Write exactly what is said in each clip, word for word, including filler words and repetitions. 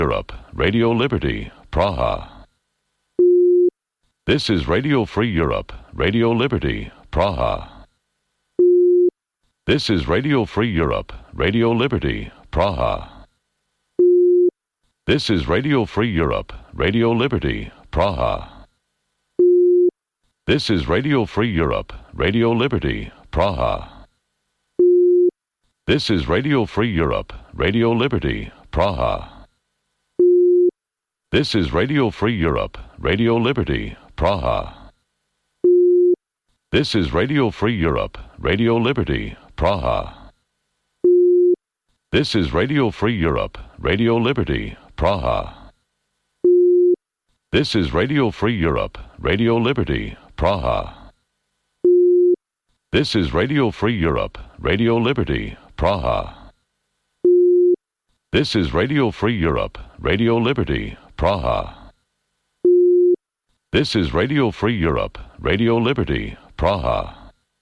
Europe, Radio Liberty, Praha. This is Radio Free Europe, Radio Liberty, Praha. This is Radio Free Europe, Radio Liberty, Praha. This is Radio Free Europe, Radio Liberty, Praha. This is Radio Free Europe, Radio Liberty, Praha. This is Radio Free Europe, Radio Liberty, Praha. This is Radio Free Europe, Radio Liberty, Praha. This is Radio Free Europe, Radio Liberty, Praha. This is Radio Free Europe, Radio Liberty, Praha. This is Radio Free Europe, Radio Liberty, Praha. This is Radio Free Europe, Radio Liberty, Praha. This is Radio Free Europe, Radio Liberty, Praha. This is Radio Free Europe, Radio Liberty, Praha.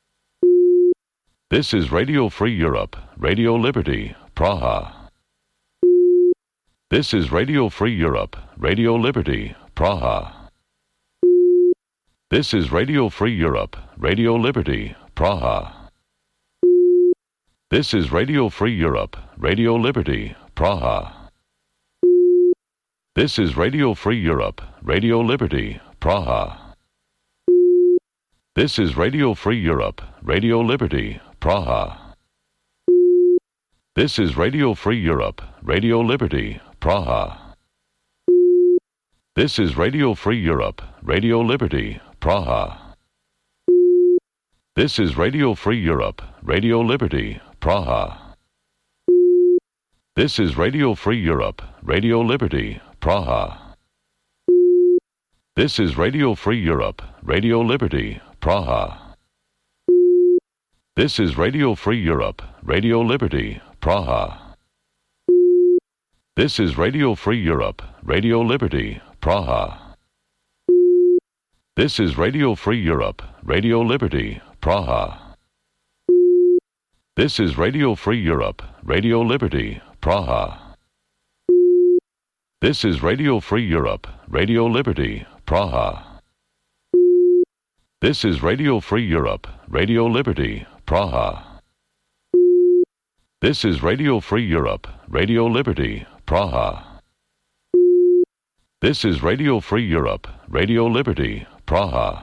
This is Radio Free Europe, Radio Liberty, Praha. This is Radio Free Europe, Radio Liberty, Praha. This is Radio Free Europe, Radio Liberty, Praha. This is Radio Free Europe, Radio Liberty, Praha. This is Radio Free Europe, Radio Liberty, Praha. This is Radio Free Europe, Radio Liberty, Praha. This is Radio Free Europe, Radio Liberty, Praha. This is Radio Free Europe, Radio Liberty, Praha. This is Radio Free Europe, Radio Liberty, Praha. This is Radio Free Europe, Radio Liberty, Praha. This is Radio Free Europe, Radio Liberty, Praha. This is Radio Free Europe, Radio Liberty, Praha. This is Radio Free Europe, Radio Liberty, Praha. This is Radio Free Europe, Radio Liberty, Praha. This is Radio Free Europe, Radio Liberty, Praha. This is Radio Free Europe, Radio Liberty, Praha. This is Radio Free Europe, Radio Liberty, Praha. This is Radio Free Europe, Radio Liberty, Praha. This is Radio Free Europe, Radio Liberty, Praha.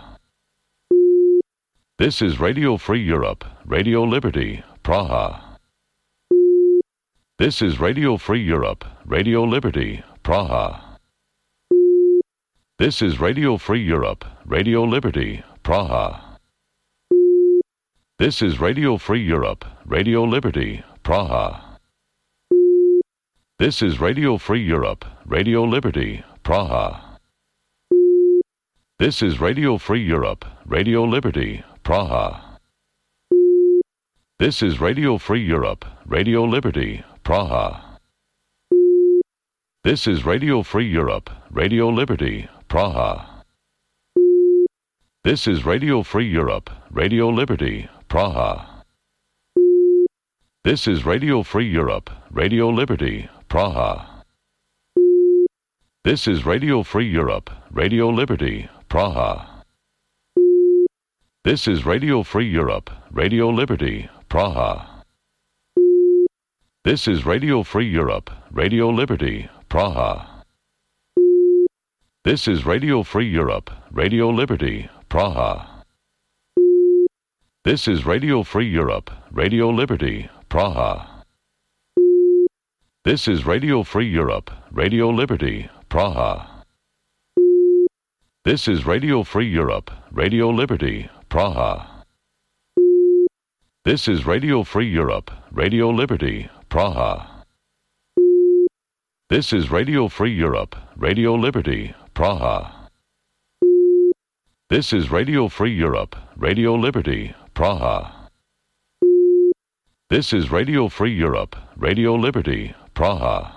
This is Radio Free Europe, Radio Liberty, Praha. This is Radio Free Europe, Radio Liberty, Praha. This is Radio Free Europe, Radio Liberty, Praha. This is Radio Free Europe, Radio Liberty, Praha. This is Radio Free Europe, Radio Liberty, Praha. This is Radio Free Europe, Radio Liberty, Praha. This is Radio Free Europe, Radio Liberty, Praha. This is Radio Free Europe, Radio Liberty, Praha. This is Radio Free Europe, Radio Liberty, Praha. This is Radio Free Europe, Radio Liberty, Praha. This is Radio Free Europe, Radio Liberty, Praha. This is Radio Free Europe, Radio Liberty, Praha. This is Radio Free Europe, Radio Liberty, Praha. This is Radio Free Europe, Radio Liberty, Praha. This is Radio Free Europe, Radio Liberty, Praha. This is Radio Free Europe, Radio Liberty, Praha. This is Radio Free Europe, Radio Liberty, Praha. This is Radio Free Europe, Radio Liberty, Praha. This is Radio Free Europe, Radio Liberty, Praha. This is Radio Free Europe, Radio Liberty, Praha. This is Radio Free Europe, Radio Liberty, Praha.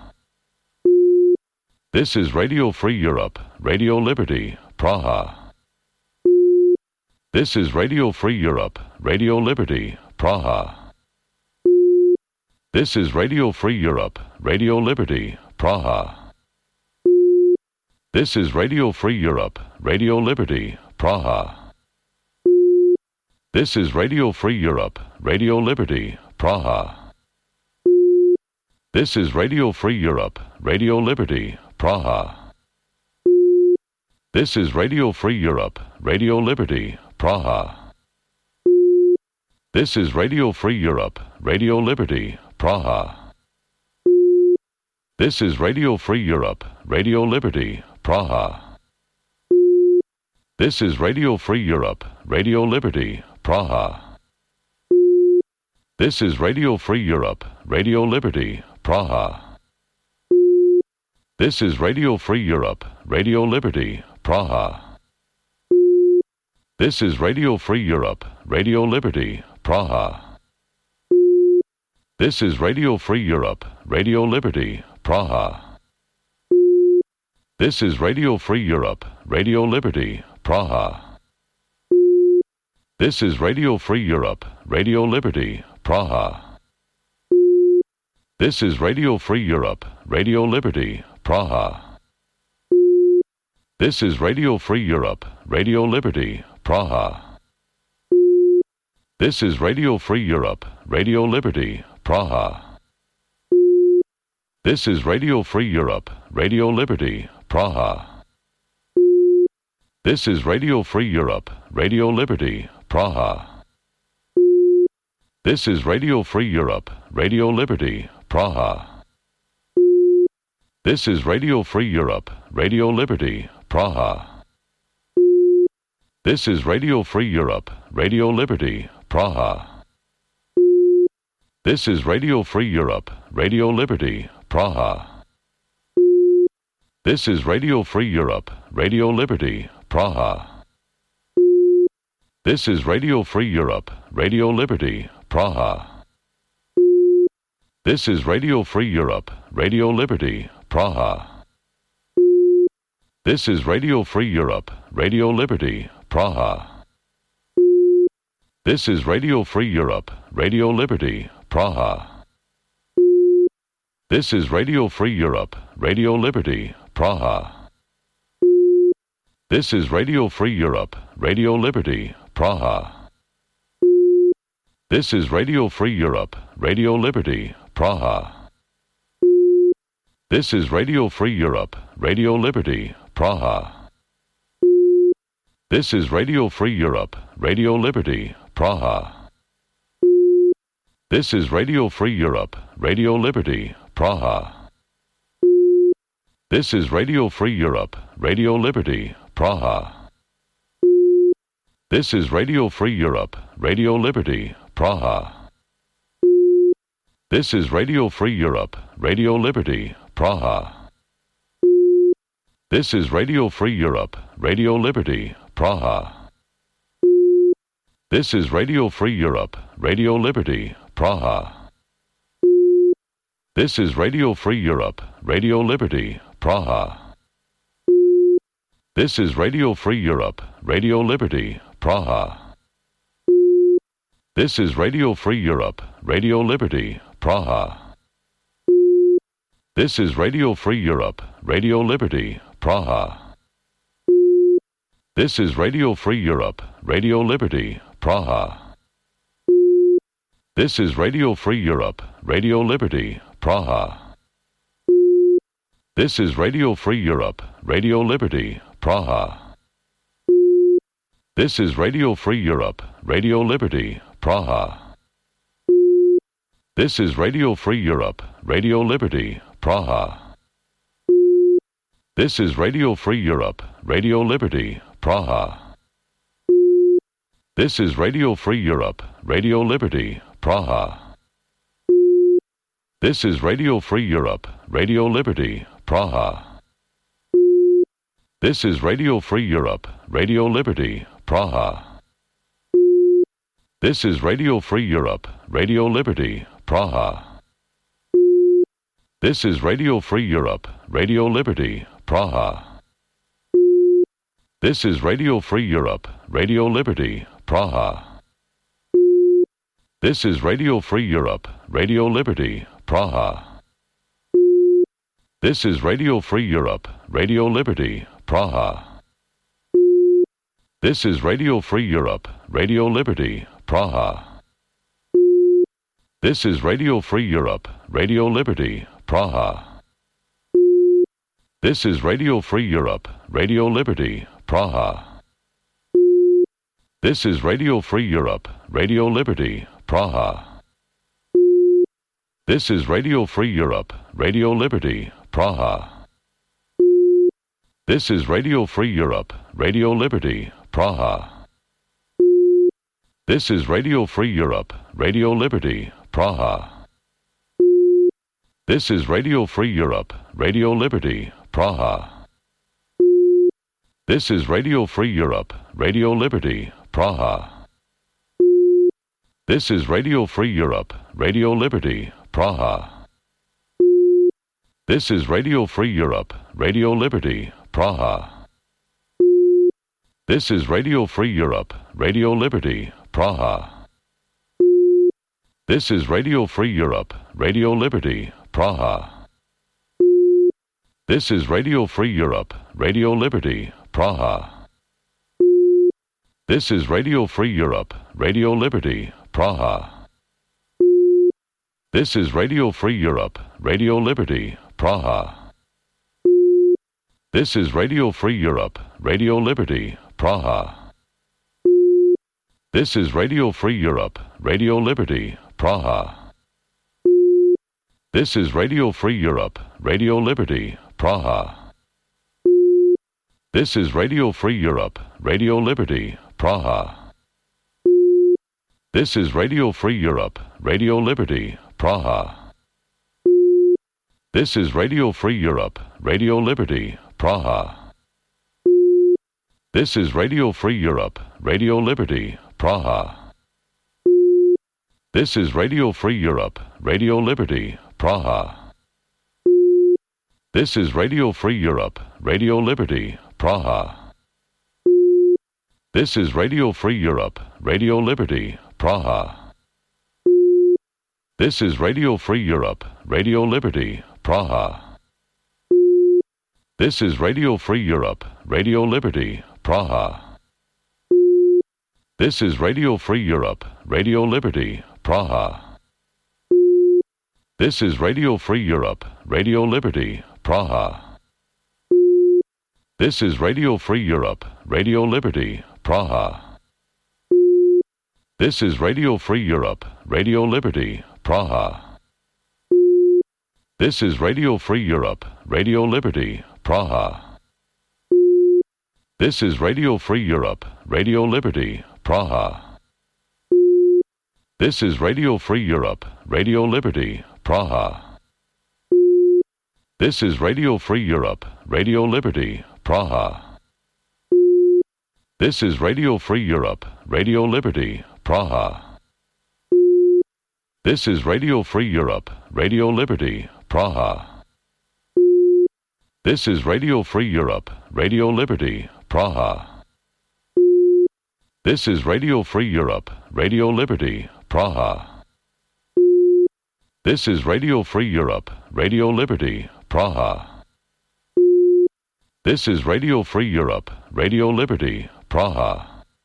This is Radio Free Europe, Radio Liberty, Praha. This is Radio Free Europe, Radio Liberty, Praha. This is Radio Free Europe, Radio Liberty, Praha. This is Radio Free Europe, Radio Liberty, Praha. This is Radio Free Europe, Radio Liberty, Praha. This is Radio Free Europe, Radio Liberty, Praha. This is Radio Free Europe, Radio Liberty, Praha. This is Radio Free Europe, Radio Liberty, Praha. This is Radio Free Europe, Radio Liberty, Praha. This is Radio Free Europe, Radio Liberty, Praha. This is Radio Free Europe, Radio Liberty, Praha. This is Radio Free Europe, Radio Liberty, Praha. This is Radio Free Europe, Radio Liberty, Praha. This is Radio Free Europe, Radio Liberty, Praha. This is Radio Free Europe, Radio Liberty, Praha. This is Radio Free Europe, Radio Liberty, Praha. This is Radio Free Europe, Radio Liberty, Praha. This is Radio Free Europe, Radio Liberty, Praha. This is Radio Free Europe, Radio Liberty, Praha. This is Radio Free Europe, Radio Liberty, Praha. This is Radio Free Europe, Radio Liberty, Praha. This is Radio Free Europe, Radio Liberty, Praha. This is Radio Free Europe, Radio Liberty, Praha. This is Radio Free Europe, Radio Liberty, Praha. This is Radio Free Europe, Radio Liberty, Praha. This is Radio Free Europe, Radio Liberty, Praha. This is Radio Free Europe, Radio Liberty, Praha. This is Radio Free Europe, Radio Liberty, Praha. This is Radio Free Europe, Radio Liberty, Praha. This is Radio Free Europe, Radio Liberty, Praha. This is Radio Free Europe, Radio Liberty, Praha. This is Radio Free Europe, Radio Liberty, Praha. This is Radio Free Europe, Radio Liberty, Praha. This is Radio Free Europe, Radio Liberty, Praha. This is Radio Free Europe, Radio Liberty, Praha. This is Radio Free Europe, Radio Liberty, Praha. This is Radio Free Europe, Radio Liberty, Praha. This is Radio Free Europe, Radio Liberty, Praha. This is Radio Free Europe, Radio Liberty, Praha. This is Radio Free Europe, Radio Liberty, Praha. This is Radio Free Europe, Radio Liberty, Praha. This is Radio Free Europe, Radio Liberty, Praha. This is Radio Free Europe, Radio Liberty, Praha. This is Radio Free Europe, Radio Liberty, Praha. This is Radio Free Europe, Radio Liberty, Praha. This is Radio Free Europe, Radio Liberty, Praha. This is Radio Free Europe, Radio Liberty, Praha. This is Radio Free Europe, Radio Liberty, Praha. This is Radio Free Europe, Radio Liberty, Praha. This is Radio Free Europe, Radio Liberty, Praha. This is Radio Free Europe, Radio Liberty, Praha. This is Radio Free Europe, Radio Liberty, Praha. This is Radio Free Europe, Radio Liberty, Praha. This is Radio Free Europe, Radio Liberty, Praha. This is Radio Free Europe, Radio Liberty, Praha. This is Radio Free Europe, Radio Liberty, Praha. This is Radio Free Europe, Radio Liberty, Praha. This is Radio Free Europe, Radio Liberty, Praha. This is Radio Free Europe, Radio Liberty, Praha. This is Radio Free Europe, Radio Liberty, Praha. This is Radio Free Europe, Radio Liberty, Praha. This is Radio Free Europe, Radio Liberty, Praha. This is Radio Free Europe, Radio Liberty, Praha. This is Radio Free Europe, Radio Liberty, Praha. This is Radio Free Europe, Radio Liberty, Praha. This is Radio Free Europe, Radio Liberty, Praha. This is Radio Free Europe, Radio Liberty, Praha. This is Radio Free Europe, Radio Liberty, Praha. This is Radio Free Europe, Radio Liberty, Praha. This is Radio Free Europe, Radio Liberty, Praha. This is Radio Free Europe, Radio Liberty, Praha. This is Radio Free Europe, Radio Liberty, Praha. This is Radio Free Europe, Radio Liberty, Praha. This is Radio Free Europe, Radio Liberty, Praha. This is Radio Free Europe, Radio Liberty, Praha. This is Radio Free Europe, Radio Liberty, Praha. This is Radio Free Europe, Radio Liberty, Praha. This is Radio Free Europe, Radio Liberty, Praha. This is Radio Free Europe, Radio Liberty, Praha. This is Radio Free Europe, Radio Liberty, Praha. This is Radio Free Europe, Radio Liberty, Praha. This is Radio Free Europe, Radio Liberty, Praha. This is Radio Free Europe, Radio Liberty, Praha. This is Radio Free Europe, Radio Liberty, Praha. This is Radio Free Europe, Radio Liberty, Praha. This is Radio Free Europe, Radio Liberty, Praha. This is Radio Free Europe, Radio Liberty, Praha. This is Radio Free Europe, Radio Liberty, Praha. This is Radio Free Europe, Radio Liberty, Praha. This is Radio Free Europe, Radio Liberty, Praha. This is Radio Free Europe, Radio Liberty, Praha. This is Radio Free Europe, Radio Liberty, Praha. This is Radio Free Europe, Radio Liberty, Praha. This is Radio Free Europe, Radio Liberty, Praha. This is Radio Free Europe, Radio Liberty, Praha. This is Radio Free Europe, Radio Liberty, Praha. This is Radio Free Europe, Radio Liberty, Praha. This is Radio Free Europe, Radio Liberty, Praha. This is Radio Free Europe, Radio Liberty, Praha. This is Radio Free Europe, Radio Liberty, Praha. This is Radio Free Europe, Radio Liberty, Praha.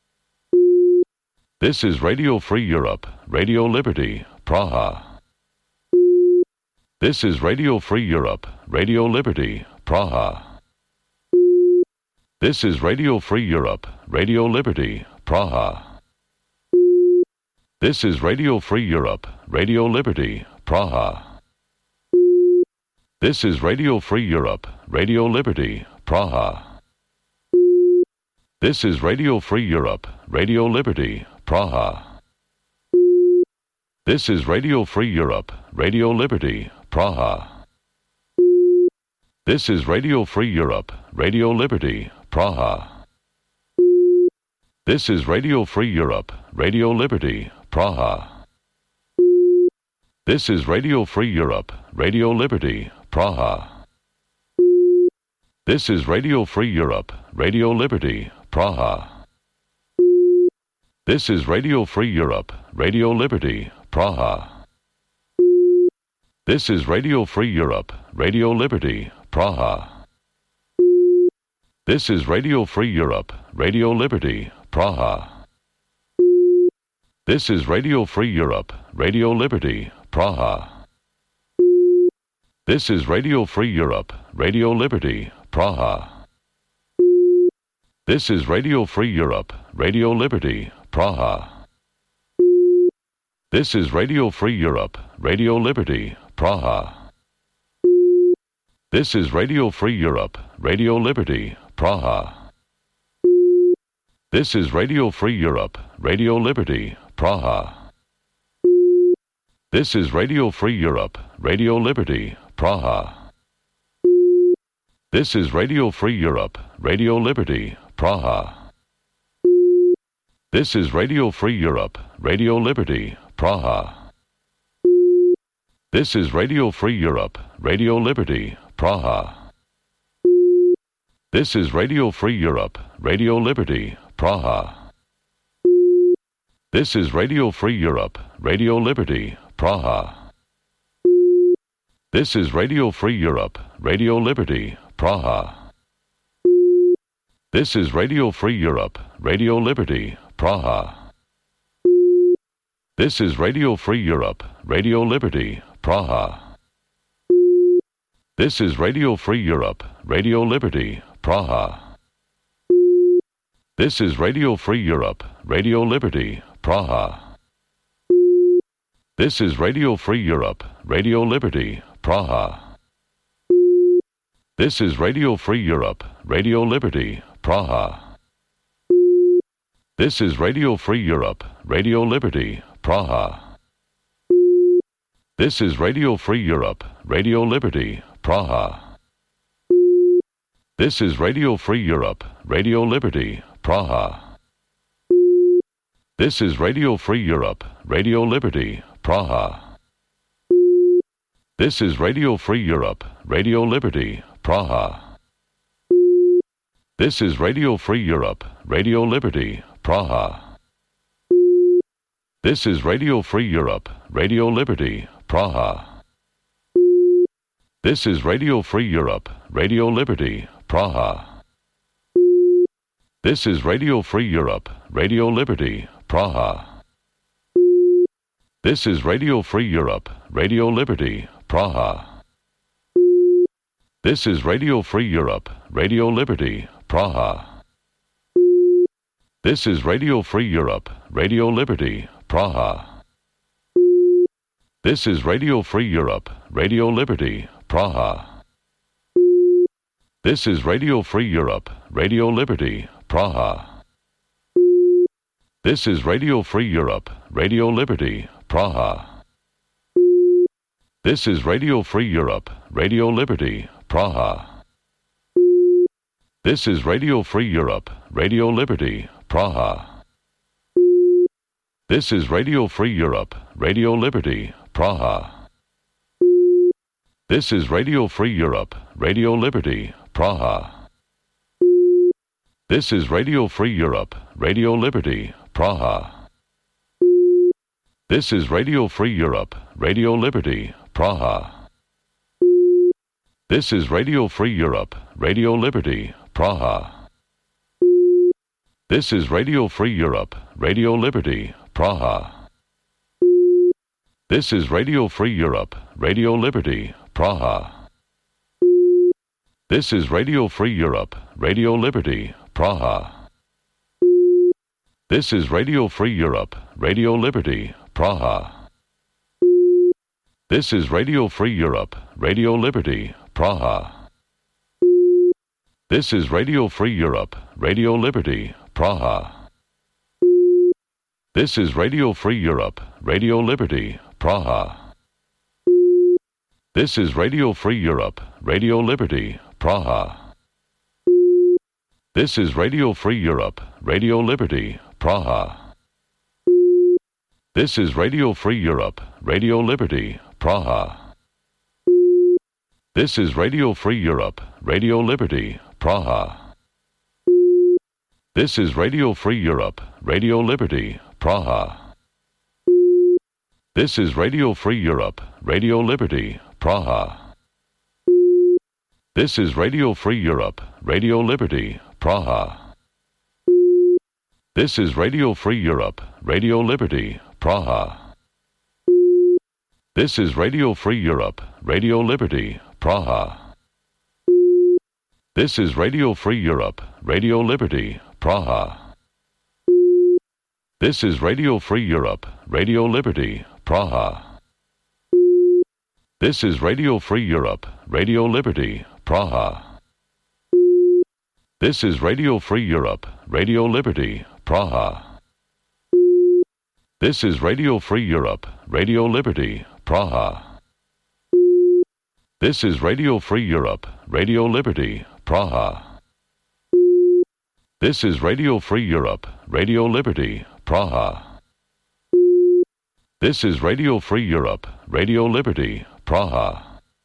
This is Radio Free Europe, Radio Liberty, Praha. This is Radio Free Europe, Radio Liberty, Praha. This is Radio Free Europe, Radio Liberty, Praha. This is Radio Free Europe, Radio Liberty, Praha. This is Radio Free Europe, Radio Liberty, Praha. This is Radio Free Europe, Radio Liberty, Praha. This is Radio Free Europe, Radio Liberty, Praha. This is Radio Free Europe, Radio Liberty, Praha. This is Radio Free Europe, Radio Liberty, Praha. This is Radio Free Europe, Radio Liberty, Praha. This is Radio Free Europe, Radio Liberty, Praha. This is Radio Free Europe, Radio Liberty, Praha. This is Radio Free Europe, Radio Liberty, Praha. This is Radio Free Europe, Radio Liberty, Praha. This is Radio Free Europe, Radio Liberty, Praha. This is Radio Free Europe, Radio Liberty, Praha. This is Radio Free Europe, Radio Liberty, Praha. This is Radio Free Europe, Radio Liberty, Praha. This is Radio Free Europe, Radio Liberty, Praha. This is Radio Free Europe, Radio Liberty, Praha. This is Radio Free Europe, Radio Liberty, Praha. This is Radio Free Europe, Radio Liberty, Praha. This is Radio Free Europe, Radio Liberty, Praha. This is Radio Free Europe, Radio Liberty, Praha. This is Radio Free Europe, Radio Liberty, Praha. This is Radio Free Europe, Radio Liberty, Praha. This is Radio Free Europe, Radio Liberty, Praha. This is Radio Free Europe, Radio Liberty, Praha. This is Radio Free Europe, Radio Liberty, Praha. This is Radio Free Europe, Radio Liberty, Praha. This is Radio Free Europe, Radio Liberty, Praha. This is Radio Free Europe, Radio Liberty, Praha. This is Radio Free Europe, Radio Liberty, Praha. This is Radio Free Europe, Radio Liberty, Praha. This is Radio Free Europe, Radio Liberty, Praha. This is Radio Free Europe, Radio Liberty, Praha. This is Radio Free Europe, Radio Liberty, Praha. This is Radio Free Europe, Radio Liberty, Praha. This is Radio Free Europe, Radio Liberty, Praha. This is Radio Free Europe, Radio Liberty, Praha. This is Radio Free Europe, Radio Liberty, Praha. This is Radio Free Europe, Radio Liberty, Praha. This is Radio Free Europe, Radio Liberty, Praha. This is Radio Free Europe, Radio Liberty, Praha. This is Radio Free Europe, Radio Liberty, Praha. This is Radio Free Europe, Radio Liberty, Praha. This is Radio Free Europe, Radio Liberty, Praha. This is Radio Free Europe, Radio Liberty, Praha. This is Radio Free Europe, Radio Liberty, Praha. This is Radio Free Europe, Radio Liberty, Praha. This is Radio Free Europe, Radio Liberty, Praha. This is Radio Free Europe, Radio Liberty, Praha. This is Radio Free Europe, Radio Liberty, Praha. This is Radio Free Europe, Radio Liberty, Praha. This is Radio Free Europe, Radio Liberty, Praha. This is Radio Free Europe, Radio Liberty, Praha. This is Radio Free Europe, Radio Liberty, Praha. This is Radio Free Europe, Radio Liberty, Praha. This is Radio Free Europe, Radio Liberty, Praha. This is Radio Free Europe, Radio Liberty, Praha. This is Radio Free Europe, Radio Liberty, Praha. This is Radio Free Europe, Radio Liberty, Praha. This is Radio Free Europe, Radio Liberty, Praha. This is Radio Free Europe, Radio Liberty, Praha. This is Radio Free Europe, Radio Liberty, Praha. This is Radio Free Europe, Radio Liberty, Praha. This is Radio Free Europe, Radio Liberty, Praha. This is Radio Free Europe, Radio Liberty, Praha. This is Radio Free Europe, Radio Liberty, Praha. This is Radio Free Europe, Radio Liberty, Praha. This is Radio Free Europe, Radio Liberty, Praha. This is Radio Free Europe, Radio Liberty, Praha. This is Radio Free Europe, Radio Liberty, Praha. This is Radio Free Europe, Radio Liberty, Praha. This is Radio Free Europe, Radio Liberty, Praha. This is Radio Free Europe, Radio Liberty, Praha. This is Radio Free Europe, Radio Liberty, Praha. This is Radio Free Europe, Radio Liberty, Praha. This is Radio Free Europe, Radio Liberty, Praha.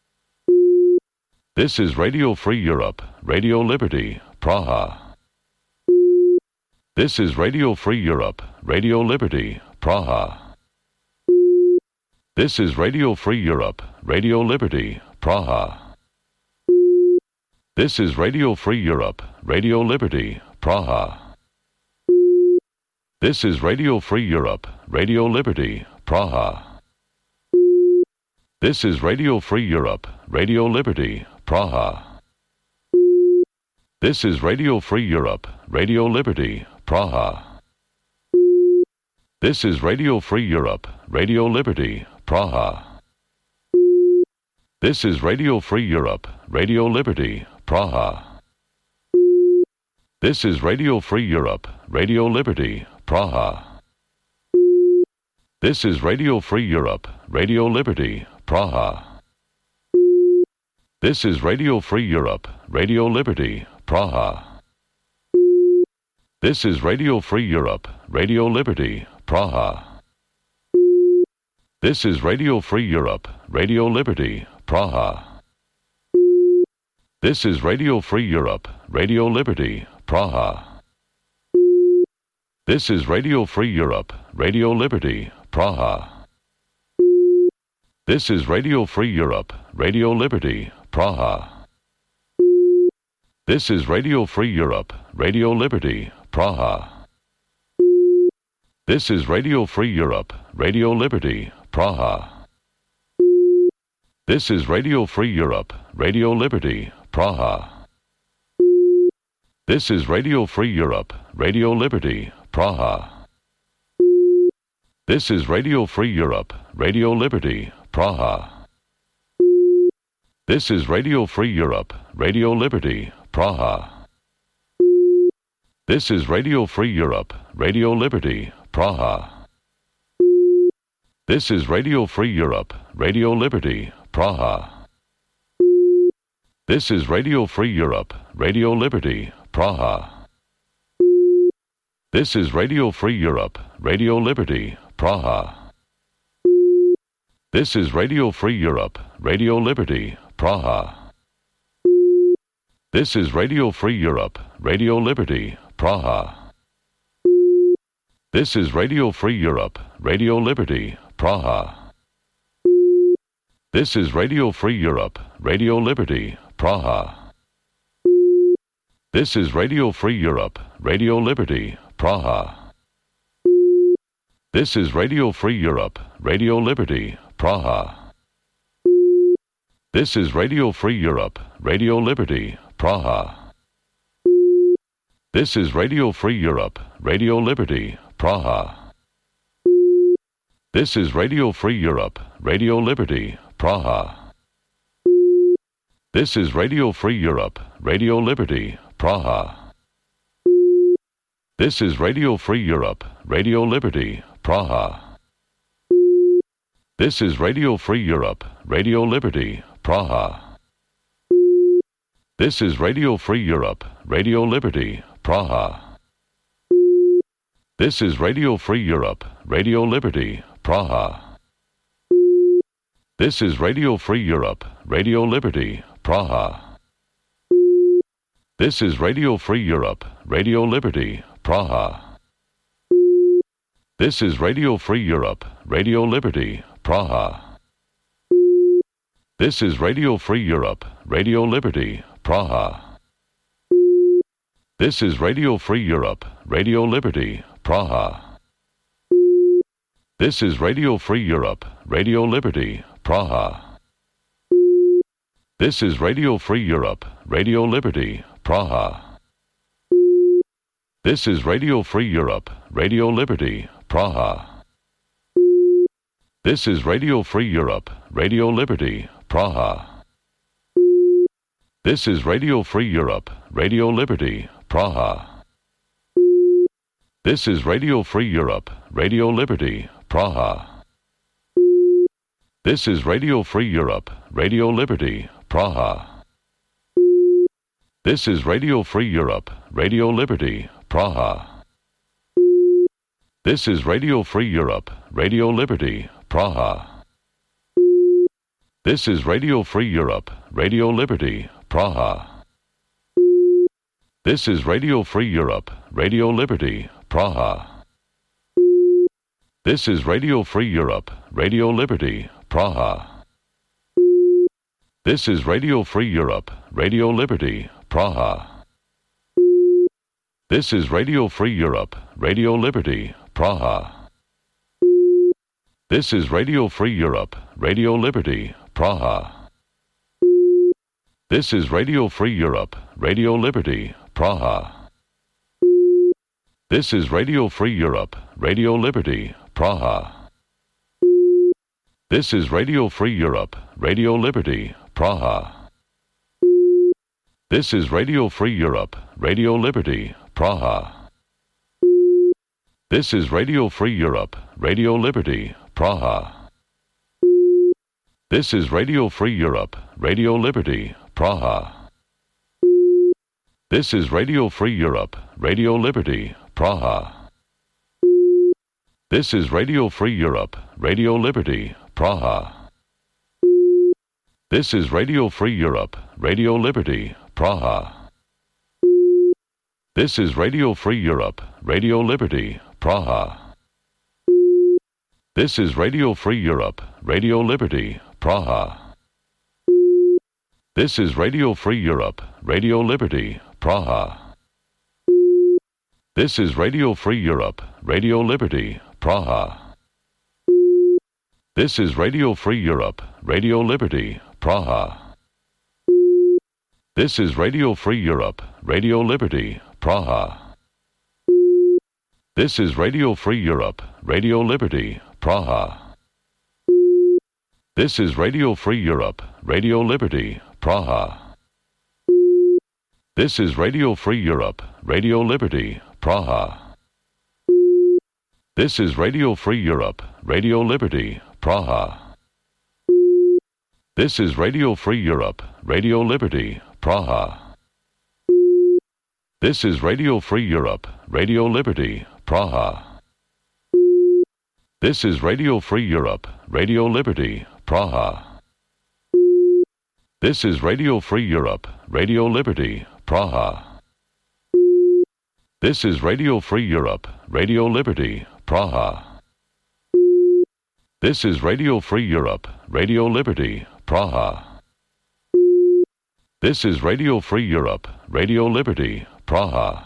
This is Radio Free Europe, Radio Liberty, Praha. This is Radio Free Europe, Radio Liberty, Praha. This is Radio Free Europe, Radio Liberty, Praha. This is Radio Free Europe, Radio Liberty, Praha. This is Radio Free Europe, Radio Liberty, Praha. This is Radio Free Europe, Radio Liberty, Praha. This is Radio Free Europe, Radio Liberty, Praha. This is Radio Free Europe, Radio Liberty, Praha. This is Radio Free Europe, Radio Liberty, Praha. This is Radio Free Europe, Radio Liberty, Praha. This is Radio Free Europe, Radio Liberty, Praha. This is Radio Free Europe, Radio Liberty, Praha. This is Radio Free Europe, Radio Liberty, Praha. This is Radio Free Europe, Radio Liberty, Praha. This is Radio Free Europe, Radio Liberty, Praha. This is Radio Free Europe, Radio Liberty, Praha. This is Radio Free Europe, Radio Liberty, Praha. This is Radio Free Europe, Radio Liberty, Praha. This is Radio Free Europe, Radio Liberty, Praha. This is Radio Free Europe, Radio Liberty, Praha. This is Radio Free Europe, Radio Liberty, Praha. This is Radio Free Europe, Radio Liberty, Praha. This is Radio Free Europe, Radio Liberty, Praha. This is Radio Free Europe, Radio Liberty, Praha. This is Radio Free Europe, Radio Liberty, Praha. This is Radio Free Europe, Radio Liberty, Praha. This is Radio Free Europe, Radio Liberty, Praha. This is Radio Free Europe, Radio Liberty, Praha. This is Radio Free Europe, Radio Liberty, Praha. This is Radio Free Europe, Radio Liberty, Praha. This is Radio Free Europe, Radio Liberty, Praha. This is Radio Free Europe, Radio Liberty, Praha. This is Radio Free Europe, Radio Liberty, Praha. This is Radio Free Europe, Radio Liberty, Praha. This is Radio Free Europe, Radio Liberty, Praha. This is Radio Free Europe, Radio Liberty, Praha. This is Radio Free Europe, Radio Liberty, Praha. This is Radio Free Europe, Radio Liberty, Praha. This is Radio Free Europe, Radio Liberty, Praha. This is Radio Free Europe, Radio Liberty, Praha. This is Radio Free Europe, Radio Liberty, Praha. This is Radio Free Europe, Radio Liberty, Praha. This is Radio Free Europe, Radio Liberty, Praha. This is Radio Free Europe, Radio Liberty, Praha. This is Radio Free Europe, Radio Liberty, Praha. This is Radio Free Europe, Radio Liberty, Praha. This is Radio Free Europe, Radio Liberty, Praha. This is Radio Free Europe, Radio Liberty, Praha. This is Radio Free Europe, Radio Liberty, Praha. This is Radio Free Europe, Radio Liberty, Praha. This is Radio Free Europe, Radio Liberty, Praha. This is Radio Free Europe, Radio Liberty, Praha. This is Radio Free Europe, Radio Liberty, Praha. This is Radio Free Europe, Radio Liberty, Praha. This is Radio Free Europe, Radio Liberty, Praha. This is Radio Free Europe, Radio Liberty, Praha. This is Radio Free Europe, Radio Liberty, Praha. This is Radio Free Europe, Radio Liberty, Praha. This is Radio Free Europe, Radio Liberty, Praha. This is Radio Free Europe, Radio Liberty, Praha. This is Radio Free Europe, Radio Liberty, Praha. This is Radio Free Europe, Radio Liberty, Praha. This is Radio Free Europe, Radio Liberty, Praha. This is Radio Free Europe, Radio Liberty, Praha. This is Radio Free Europe, Radio Liberty, Praha. This is Radio Free Europe, Radio Liberty, Praha. This is Radio Free Europe, Radio Liberty, Praha. This is Radio Free Europe, Radio Liberty, Praha. This is Radio Free Europe, Radio Liberty, Praha. This is Radio Free Europe, Radio Liberty, Praha. This is Radio Free Europe, Radio Liberty, Praha. This is Radio Free Europe, Radio Liberty, Praha. This is Radio Free Europe, Radio Liberty, Praha. This is Radio Free Europe, Radio Liberty, Praha. This is Radio Free Europe, Radio Liberty, Praha. This is Radio Free Europe, Radio Liberty, Praha. This is Radio Free Europe, Radio Liberty, Praha. This is Radio Free Europe, Radio Liberty, Praha. This is Radio Free Europe, Radio Liberty, Praha. This is Radio Free Europe, Radio Liberty, Praha. This is Radio Free Europe, Radio Liberty, Praha. This is Radio Free Europe, Radio Liberty, Praha. This is Radio Free Europe, Radio Liberty, Praha. This is Radio Free Europe, Radio Liberty, Praha. This is Radio Free Europe, Radio Liberty, Praha. This is Radio Free Europe, Radio Liberty, Praha. This is Radio Free Europe, Radio Liberty, Praha.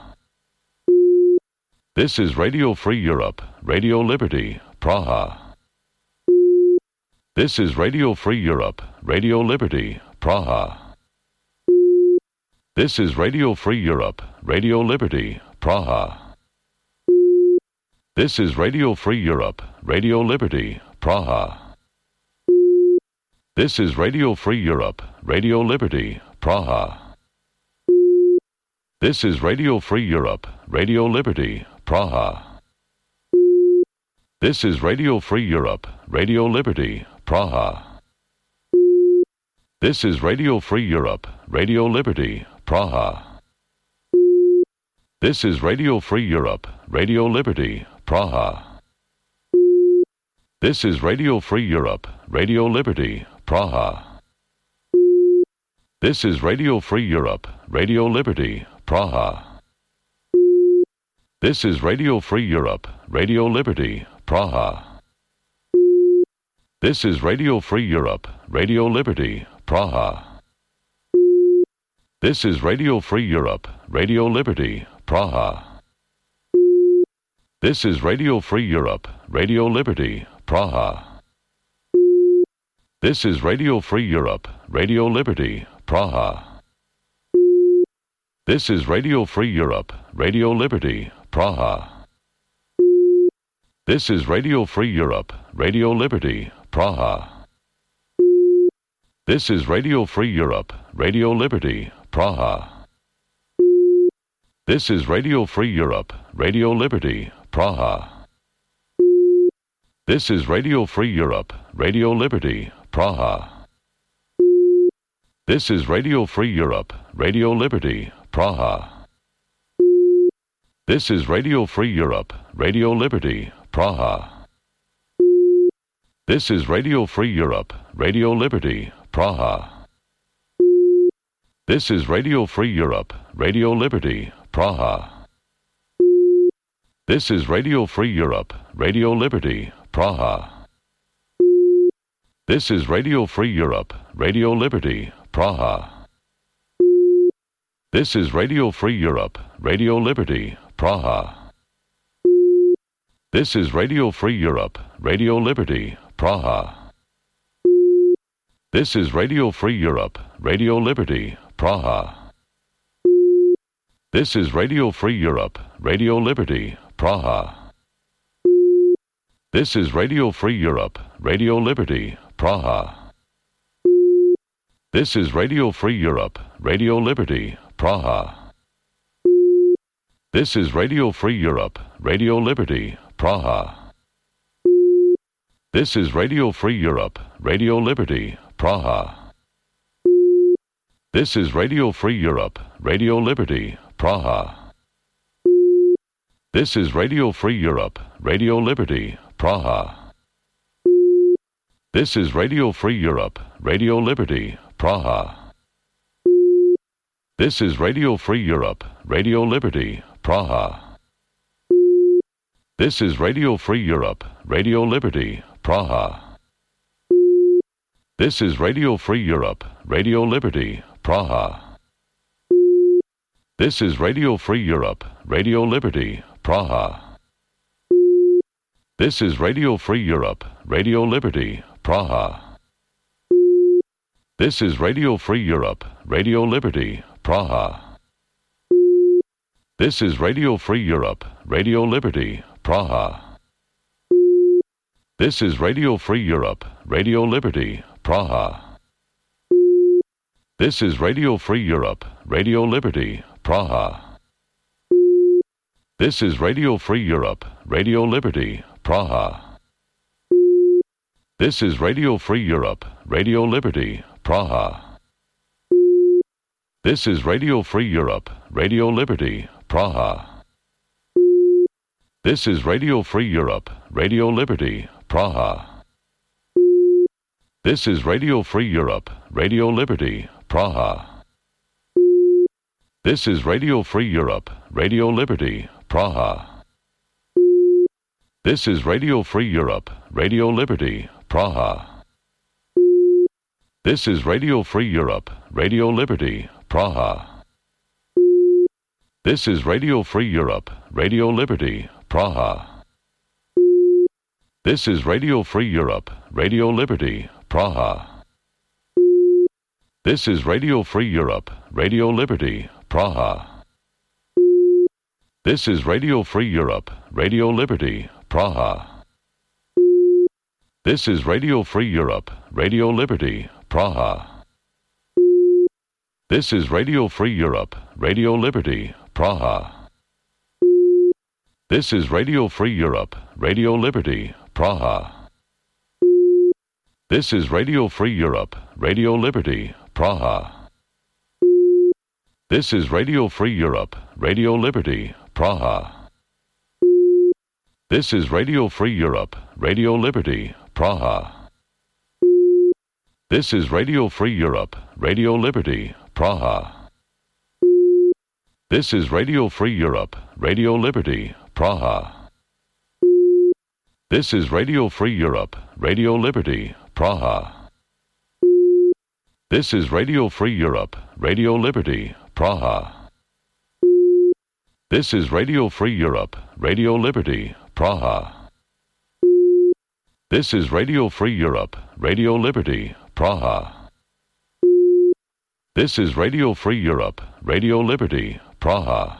This is Radio Free Europe, Radio Liberty, Praha. This is Radio Free Europe, Radio Liberty, Praha. This is Radio Free Europe, Radio Liberty, Praha. This is Radio Free Europe, Radio Liberty, Praha. This is Radio Free Europe, Radio Liberty, Praha. This is Radio Free Europe, Radio Liberty, Praha. This is Radio Free Europe, Radio Liberty, Praha. This is Radio Free Europe, Radio Liberty, Praha. This is Radio Free Europe, Radio Liberty, Praha. This is Radio Free Europe, Radio Liberty, Praha. This is Radio Free Europe, Radio Liberty, Praha. This is Radio Free Europe, Radio Liberty, Praha. This is Radio Free Europe, Radio Liberty, Praha. This is Radio Free Europe, Radio Liberty, Praha. This is Radio Free Europe, Radio Liberty, Praha. This is Radio Free Europe, Radio Liberty, Praha. This is Radio Free Europe, Radio Liberty, Praha. This is Radio Free Europe, Radio Liberty, Praha. This is Radio Free Europe, Radio Liberty, Praha. This is Radio Free Europe, Radio Liberty, Praha. This is Radio Free Europe, Radio Liberty, Praha. This is Radio Free Europe, Radio Liberty, Praha. This is Radio Free Europe, Radio Liberty, Praha. This is Radio Free Europe, Radio Liberty, Praha. This is Radio Free Europe, Radio Liberty, Praha. This is Radio Free Europe, Radio Liberty, Praha. This is Radio Free Europe, Radio Liberty, Praha. This is Radio Free Europe, Radio Liberty, Praha. This is Radio Free Europe, Radio Liberty, Praha. This is Radio Free Europe, Radio Liberty, Praha. This is Radio Free Europe, Radio Liberty, Praha. This is Radio Free Europe, Radio Liberty, Praha. This is Radio Free Europe, Radio Liberty, Praha. This is Radio Free Europe, Radio Liberty, Praha. This is Radio Free Europe, Radio Liberty, Praha. This is Radio Free Europe, Radio Liberty, Praha. This is Radio Free Europe, Radio Liberty, Praha. This is Radio Free Europe, Radio Liberty, Praha. This is Radio Free Europe, Radio Liberty, Praha. This is Radio Free Europe, Radio Liberty, Praha. This is Radio Free Europe, Radio Liberty, Praha. This is Radio Free Europe, Radio Liberty, Praha. This is Radio Free Europe, Radio Liberty, Praha. This is Radio Free Europe, Radio Liberty, Praha. This is Radio Free Europe, Radio Liberty, Praha. This is Radio Free Europe, Radio Liberty, Praha. This is Radio Free Europe, Radio Liberty, Praha. This is Radio Free Europe, Radio Liberty, Praha. This is Radio Free Europe, Radio Liberty, Praha. This is Radio Free Europe, Radio Liberty, Praha. This is Radio Free Europe, Radio Liberty, Praha. This is Radio Free Europe, Radio Liberty, Praha. This is Radio Free Europe, Radio Liberty, Praha. This is Radio Free Europe, Radio Liberty, Praha. This is Radio Free Europe, Radio Liberty, Praha. This is Radio Free Europe, Radio Liberty, Praha. This is Radio Free Europe, Radio Liberty, Praha. This is Radio Free Europe, Radio Liberty, Praha. This is Radio Free Europe, Radio Liberty, Praha. This is Radio Free Europe, Radio Liberty, Praha. This is Radio Free Europe, Radio Liberty, Praha. This is Radio Free Europe, Radio Liberty, Praha. This is Radio Free Europe, Radio Liberty, Praha. This is Radio Free Europe, Radio Liberty, Praha. This is Radio Free Europe, Radio Liberty, Praha. This is Radio Free Europe, Radio Liberty, Praha. This is Radio Free Europe, Radio Liberty, Praha. This is Radio Free Europe, Radio Liberty, Praha. This is Radio Free Europe, Radio Liberty, Praha. This is Radio Free Europe, Radio Liberty, Praha. This is Radio Free Europe, Radio Liberty, Praha. This is Radio Free Europe, Radio Liberty, Praha.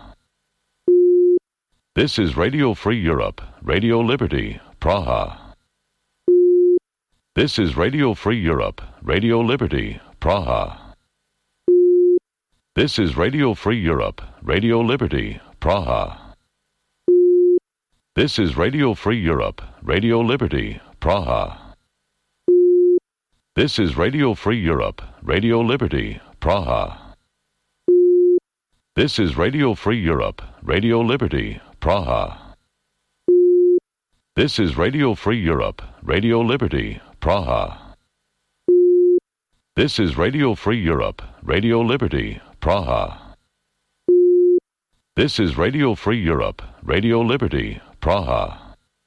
This is Radio Free Europe, Radio Liberty, Praha. This is Radio Free Europe, Radio Liberty, Praha. This is Radio Free Europe, Radio Liberty, Praha. This is Radio Free Europe, Radio Liberty, Praha. This is Radio Free Europe, Radio Liberty, Praha. This is Radio Free Europe, Radio Liberty, Praha. This is Radio Free Europe, Radio Liberty, Praha. This is Radio Free Europe, Radio Liberty, Praha. This is Radio Free Europe, Radio Liberty, Praha.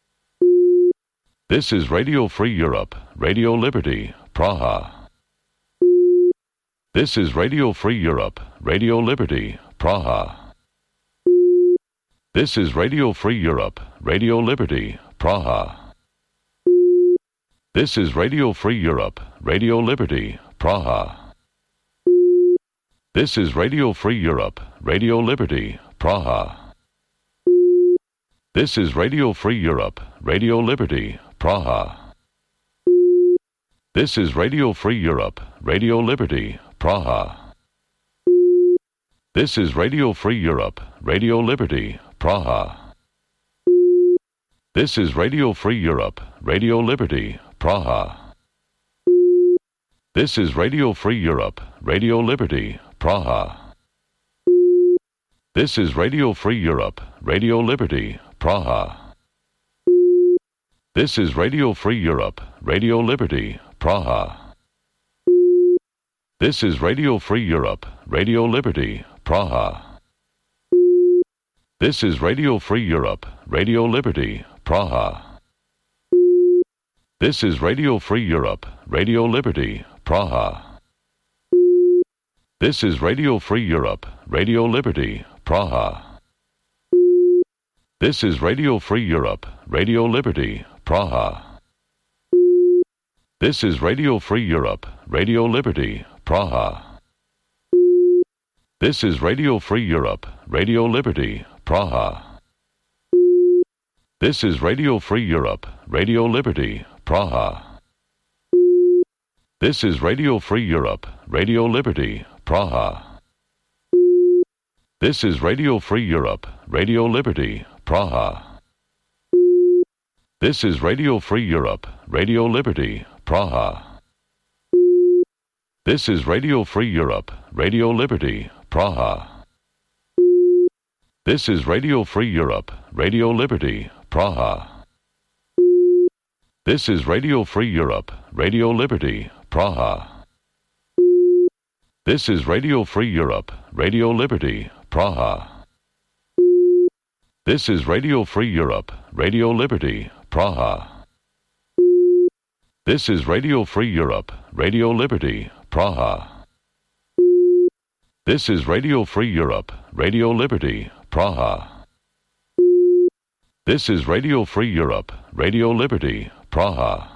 This is Radio Free Europe, Radio Liberty, Praha. This is Radio Free Europe, Radio Liberty, Praha. This is Radio Free Europe, Radio Liberty, Praha. This is Radio Free Europe, Radio Liberty, Praha. This is Radio Free Europe, Radio Liberty, Praha. This is Radio Free Europe, Radio Liberty, Praha. This is Radio Free Europe, Radio Liberty, Praha. This is Radio Free Europe, Radio Liberty, Praha. This is Radio Free Europe, Radio Liberty, Praha. This is Radio Free Europe, Radio Liberty, Praha. This is Radio Free Europe, Radio Liberty, Praha. This is Radio Free Europe, Radio Liberty, Praha. This is Radio Free Europe, Radio Liberty, Praha. This is Radio Free Europe, Radio Liberty, Praha. This is Radio Free Europe, Radio Liberty, Praha. This is Radio Free Europe, Radio Liberty, Praha. This is Radio Free Europe, Radio Liberty, Praha. This is Radio Free Europe, Radio Liberty, Praha. This is Radio Free Europe, Radio Liberty, Praha. This is Radio Free Europe, Radio Liberty, Praha. This is Radio Free Europe, Radio Liberty, Praha. This is Radio Free Europe, Radio Liberty, Praha. This is Radio Free Europe, Radio Liberty, Praha. This is Radio Free Europe, Radio Liberty, Praha. This is Radio Free Europe, Radio Liberty, Praha. This is Radio Free Europe, Radio Liberty, Praha. This is Radio Free Europe, Radio Liberty, Praha. This is Radio Free Europe, Radio Liberty, Praha. This is Radio Free Europe, Radio Liberty, Praha. This is Radio Free Europe, Radio Liberty, Praha. This is Radio Free Europe, Radio Liberty, Praha.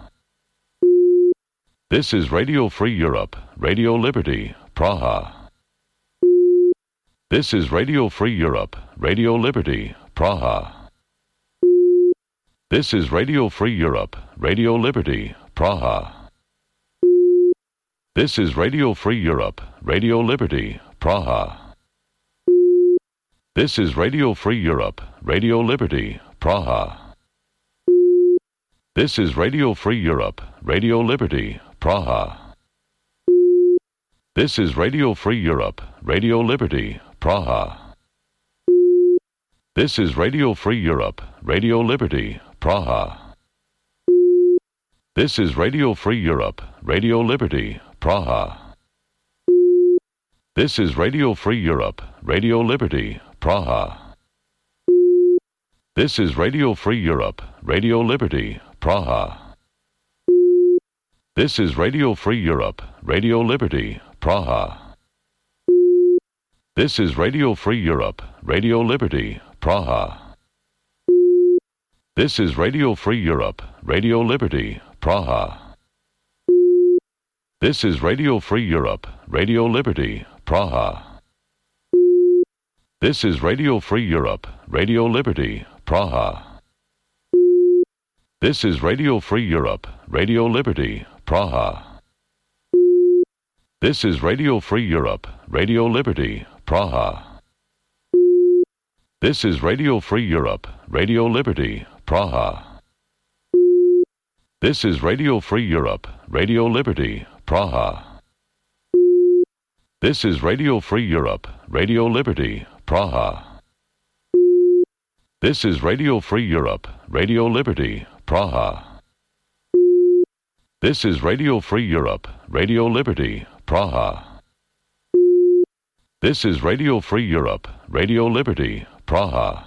This is Radio Free Europe, Radio Liberty, Praha. This is Radio Free Europe, Radio Liberty, Praha. This is Radio Free Europe, Radio Liberty, Praha. This is Radio Free Europe, Radio Liberty, Praha. This is Radio Free Europe, Radio Liberty, Praha. This is Radio Free Europe, Radio Liberty, Praha. This is Radio Free Europe, Radio Liberty, Praha. This is Radio Free Europe, Radio Liberty, Praha. This is Radio Free Europe, Radio Liberty, Praha. This is Radio Free Europe, Radio Liberty, Praha. This is Radio Free Europe, Radio Liberty, Praha. This is Radio Free Europe, Radio Liberty, Praha. This is Radio Free Europe, Radio Liberty, Praha. This is Radio Free Europe, Radio Liberty, Praha. This is Radio Free Europe, Radio Liberty, Praha. This is Radio Free Europe, Radio Liberty, Praha. This is Radio Free Europe, Radio Liberty, Praha. This is Radio Free Europe, Radio Liberty, Praha. This is Radio Free Europe, Radio Liberty, Praha. This is Radio Free Europe, Radio Liberty, Praha. This is Radio Free Europe, Radio Liberty, Praha. This is Radio Free Europe, Radio Liberty, Praha. This is Radio Free Europe, Radio Liberty, Praha. This is Radio Free Europe, Radio Liberty, Praha.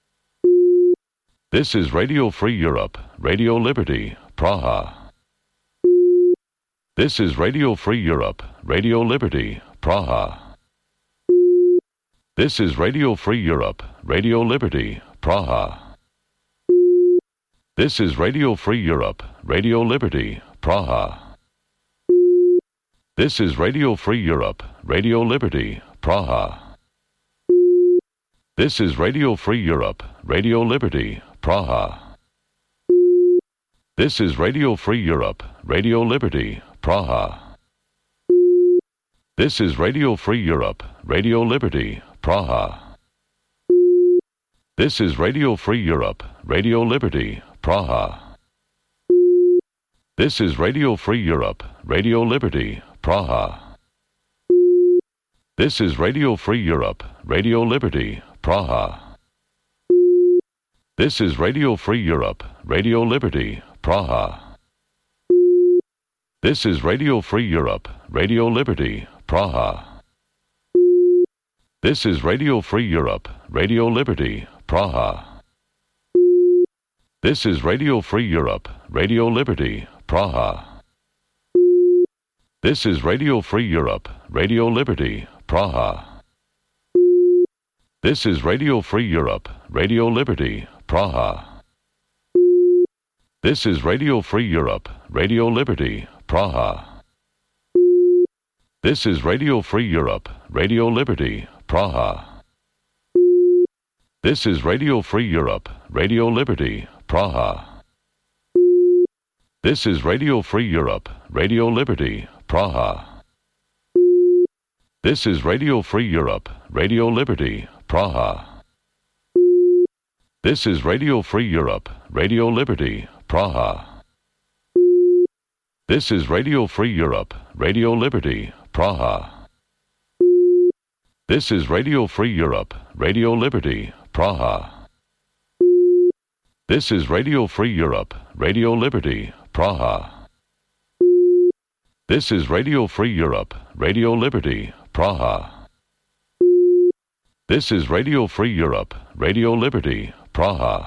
This is Radio Free Europe, Radio Liberty, Praha. This is Radio Free Europe, Radio Liberty, Praha. This is Radio Free Europe, Radio Liberty, Praha. This is Radio Free Europe, Radio Liberty, Praha. This is Radio Free Europe, Radio Liberty, Praha. This is Radio Free Europe, Radio Liberty, Praha. This is Radio Free Europe, Radio Liberty, Praha. This is Radio Free Europe, Radio Liberty, Praha. This is Radio Free Europe, Radio Liberty, Praha. This is Radio Free Europe, Radio Liberty, Praha. This is Radio Free Europe, Radio Liberty, Praha. This is Radio Free Europe, Radio Liberty, Praha. This is Radio Free Europe, Radio Liberty, Praha. This is Radio Free Europe, Radio Liberty, Praha. This is Radio Free Europe, Radio Liberty, Praha. This is Radio Free Europe, Radio Liberty, Praha. This is Radio Free Europe, Radio Liberty, Praha. This is Radio Free Europe, Radio Liberty, Praha. This is Radio Free Europe, Radio Liberty, Praha. This is Radio Free Europe, Radio Liberty, Praha. This is Radio Free Europe, Radio Liberty, Praha. This is Radio Free Europe, Radio Liberty, Praha. This is Radio Free Europe, Radio Liberty, Praha. This is Radio Free Europe, Radio Liberty, Praha. This is Radio Free Europe, Radio Liberty, Praha. This is Radio Free Europe, Radio Liberty, Praha. This is Radio Free Europe, Radio Liberty, Praha. This is Radio Free Europe, Radio Liberty, Praha.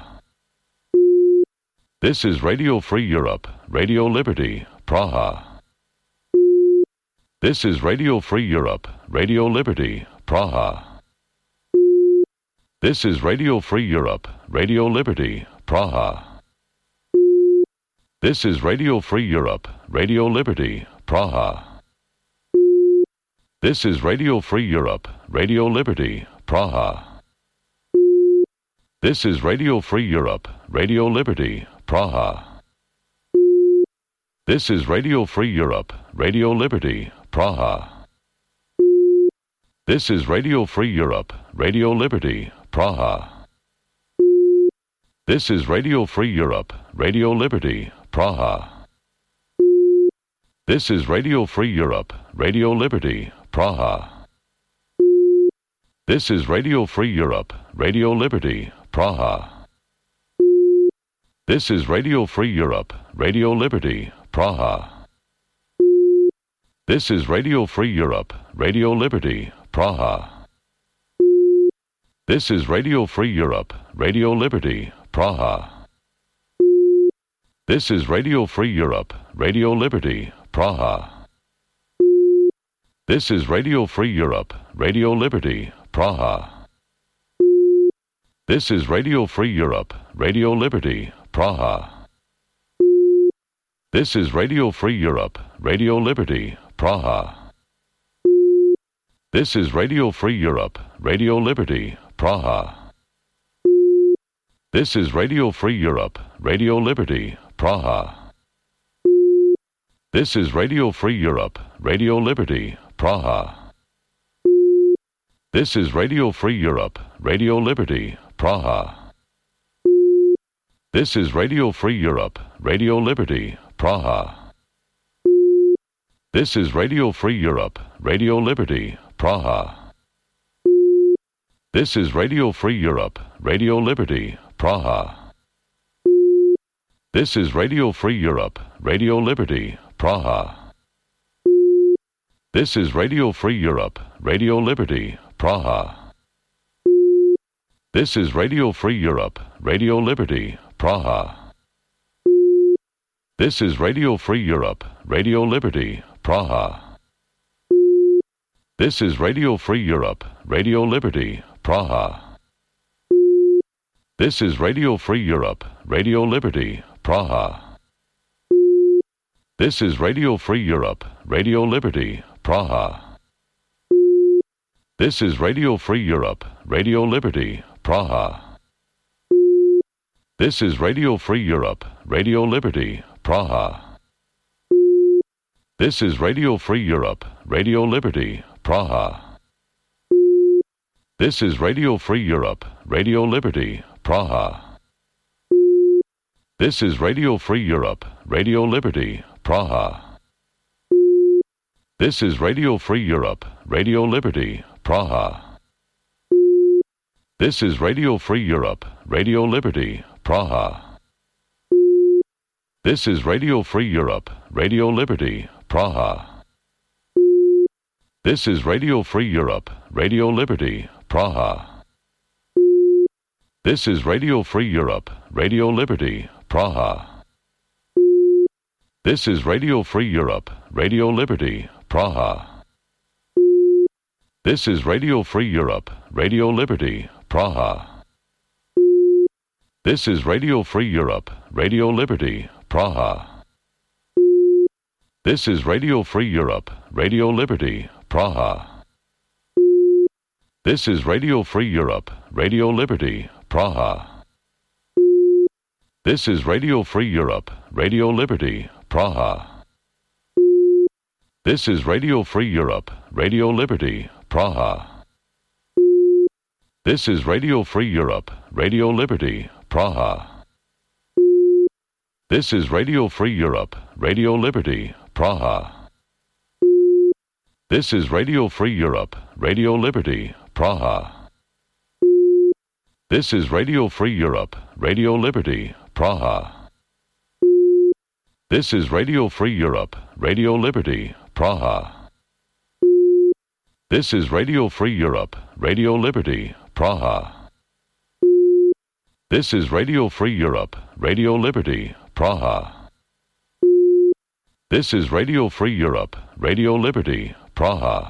This is Radio Free Europe, Radio Liberty, Praha. This is Radio Free Europe, Radio Liberty, Praha. This is Radio Free Europe, Radio Liberty, Praha. This is Radio Free Europe, Radio Liberty, Praha. This is Radio Free Europe, Radio Liberty, Praha. This is Radio Free Europe, Radio Liberty, Praha. This is Radio Free Europe, Radio Liberty, Praha. This is Radio Free Europe, Radio Liberty, Praha. This is Radio Free Europe, Radio Liberty, Praha. This is Radio Free Europe, Radio Liberty, Praha. This is Radio Free Europe, Radio Liberty, Praha. This is Radio Free Europe, Radio Liberty, Praha. This is Radio Free Europe, Radio Liberty, Praha. This is Radio Free Europe, Radio Liberty, Praha. This is Radio Free Europe, Radio Liberty, Praha. This is Radio Free Europe, Radio Liberty, Praha. This is Radio Free Europe, Radio Liberty, Praha. This is Radio Free Europe, Radio Liberty, Praha. This is Radio Free Europe, Radio Liberty, Praha. This is Radio Free Europe, Radio Liberty, Praha. This is Radio Free Europe, Radio Liberty, Praha. This is Radio Free Europe, Radio Liberty, Praha. This is Radio Free Europe, Radio Liberty, Praha. This is Radio Free Europe, Radio Liberty, Praha. This is Radio Free Europe, Radio Liberty, Praha. This is Radio Free Europe, Radio Liberty, Praha. This is Radio Free Europe, Radio Liberty, Praha. This is Radio Free Europe, Radio Liberty, Praha. This is Radio Free Europe, Radio Liberty, Praha. This is Radio Free Europe, Radio Liberty, Praha. This is Radio Free Europe, Radio Liberty, Praha. This is Radio Free Europe, Radio Liberty, Praha. This is Radio Free Europe, Radio Liberty, Praha. This is Radio Free Europe, Radio Liberty, Praha. This is Radio Free Europe, Radio Liberty, Praha. This is Radio Free Europe, Radio Liberty, Praha. This is Radio Free Europe, Radio Liberty, Praha. This is Radio Free Europe, Radio Liberty, Praha. This is Radio Free Europe, Radio Liberty, Praha. This is Radio Free Europe, Radio Liberty, Praha. This is Radio Free Europe, Radio Liberty, Praha. This is Radio Free Europe, Radio Liberty, Praha. This is Radio Free Europe, Radio Liberty, Praha. This is Radio Free Europe, Radio Liberty, Praha. This is Radio Free Europe, Radio Liberty, Praha. This is Radio Free Europe, Radio Liberty, Praha. This is Radio Free Europe, Radio Liberty, Praha. This is Radio Free Europe, Radio Liberty, Praha. This is Radio Free Europe, Radio Liberty, Praha. This is Radio Free Europe, Radio Liberty, Praha. This is Radio Free Europe, Radio Liberty, Praha. This is Radio Free Europe, Radio Liberty, Praha. This is Radio Free Europe, Radio Liberty, Praha. This is Radio Free Europe, Radio Liberty, Praha. This is Radio Free Europe, Radio Liberty, Praha. This is Radio Free Europe, Radio Liberty, Praha. This is Radio Free Europe, Radio Liberty, Praha.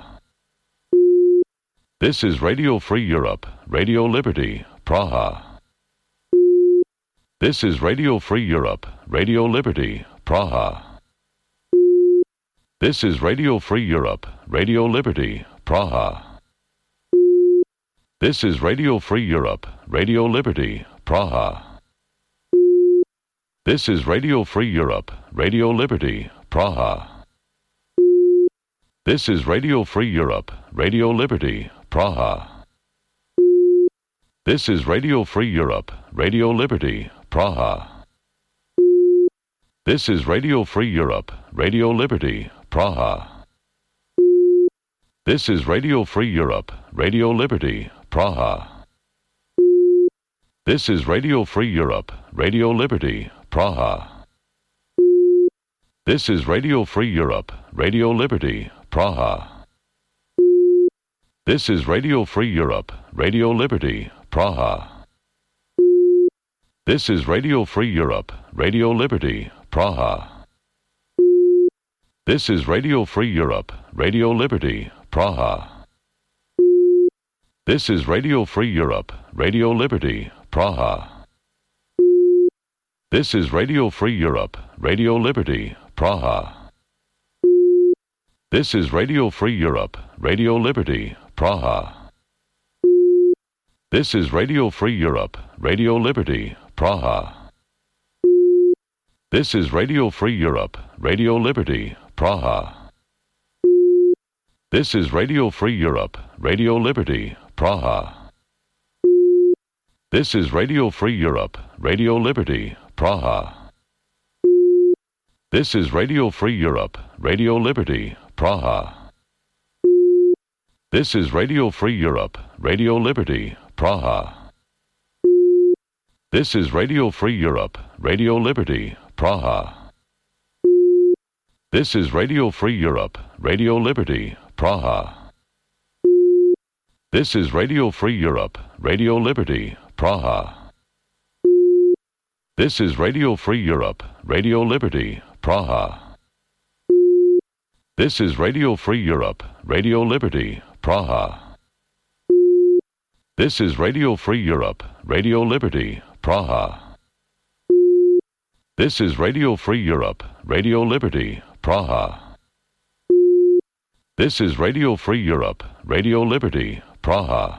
This is Radio Free Europe, Radio Liberty, Praha. This is Radio Free Europe, Radio Liberty, Praha. This is Radio Free Europe, Radio Liberty, Praha. This is Radio Free Europe, Radio Liberty, Praha. This is Radio Free Europe, Radio Liberty, Praha. This is Radio Free Europe, Radio Liberty, Praha. This is Radio Free Europe, Radio Liberty, Praha. This is Radio Free Europe, Radio Liberty, Praha. This is Radio Free Europe, Radio Liberty, Praha. This is Radio Free Europe, Radio Liberty, Praha. This is Radio Free Europe, Radio Liberty, Praha. This is Radio Free Europe, Radio Liberty, Praha. This is Radio Free Europe, Radio Liberty, Praha. This is Radio Free Europe, Radio Liberty, Praha. This is Radio Free Europe, Radio Liberty, Praha. This is Radio Free Europe, Radio Liberty, Praha. This is Radio Free Europe, Radio Liberty, Praha. This is Radio Free Europe, Radio Liberty, Praha. This is Radio Free Europe, Radio Liberty, Praha. This is Radio Free Europe, Radio Liberty, Praha. This is Radio Free Europe, Radio Liberty, Praha. This is Radio Free Europe, Radio Liberty, Praha. This is Radio Free Europe, Radio Liberty, Praha. This is Radio Free Europe, Radio Liberty, Praha. This is Radio Free Europe, Radio Liberty, Praha. This is Radio Free Europe, Radio Liberty, Praha. This is Radio Free Europe, Radio Liberty, Praha. This is Radio Free Europe, Radio Liberty, Praha. This is Radio Free Europe, Radio Liberty, Praha. This is Radio Free Europe, Radio Liberty, Praha. This is Radio Free Europe, Radio Liberty, Praha.